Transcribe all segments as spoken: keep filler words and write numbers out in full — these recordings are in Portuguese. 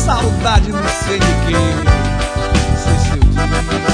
saudade não sei de quê. Não sei se eu digo.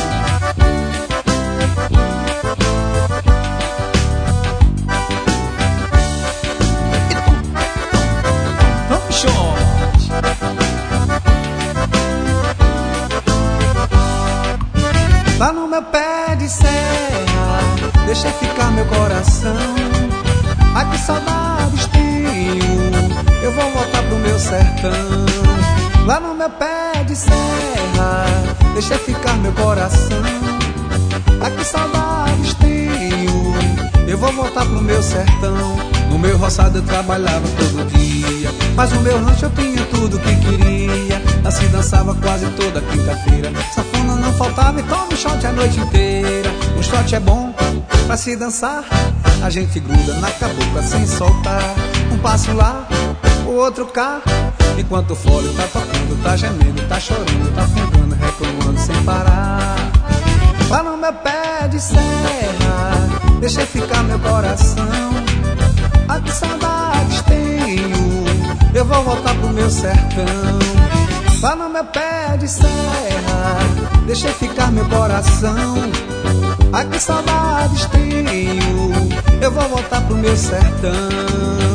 Lá no meu pé de serra, deixa ficar meu coração. Ai que saudades tenho, eu vou voltar pro meu sertão. Lá no meu pé de serra, deixa ficar meu coração. Ai que saudades tenho, eu vou voltar pro meu sertão. No meu roçado eu trabalhava todo dia, mas no meu rancho eu tinha tudo que queria. Lá se dançava quase toda quinta-feira, sanfona não faltava e toma um shot a noite inteira. Um shot é bom pra se dançar, a gente gruda na cabocla sem soltar. Um passo lá, o outro cá, enquanto o fole tá tocando, tá gemendo, tá chorando, tá fungando, reclamando sem parar. Lá no meu pé de serra, deixa ficar meu coração. Ah, que saudades tenho, eu vou voltar pro meu sertão. Lá no meu pé de serra, deixa ficar meu coração. Ah, que saudades tenho, eu vou voltar pro meu sertão.